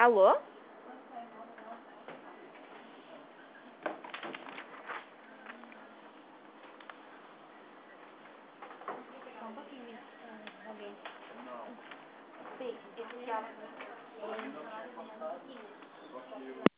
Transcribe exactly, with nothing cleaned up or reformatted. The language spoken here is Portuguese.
Alô? Só um pouquinho, alguém. Não. Sim, esse já.